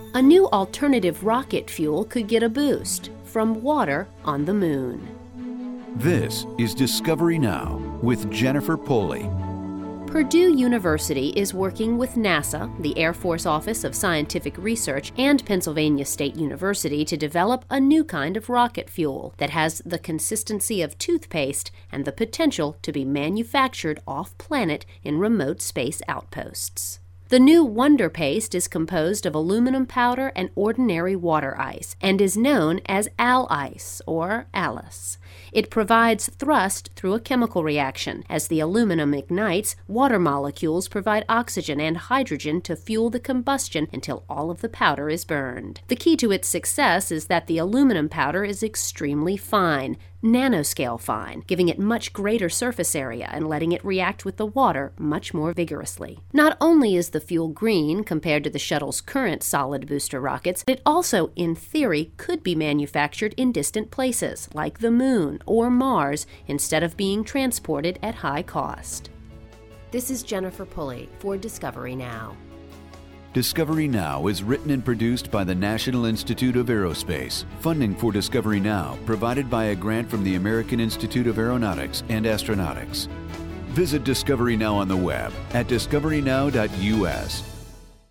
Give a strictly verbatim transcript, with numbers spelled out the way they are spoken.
A new alternative rocket fuel could get a boost from water on the moon. This is Discovery Now with Jennifer Pulley. Purdue University is working with NASA, the Air Force Office of Scientific Research, and Pennsylvania State University to develop a new kind of rocket fuel that has the consistency of toothpaste and the potential to be manufactured off-planet in remote space outposts. The new Wonder Paste is composed of aluminum powder and ordinary water ice and is known as ALICE or ALICE. It provides thrust through a chemical reaction. As the aluminum ignites, water molecules provide oxygen and hydrogen to fuel the combustion until all of the powder is burned. The key to its success is that the aluminum powder is extremely fine, nanoscale fine, giving it much greater surface area and letting it react with the water much more vigorously. Not only is the fuel green compared to the shuttle's current solid booster rockets, it also, in theory, could be manufactured in distant places, like the Moon or Mars, instead of being transported at high cost. This is Jennifer Pulley for Discovery Now. Discovery Now is written and produced by the National Institute of Aerospace. Funding for Discovery Now provided by a grant from the American Institute of Aeronautics and Astronautics. Visit Discovery Now on the web at discovery now dot U S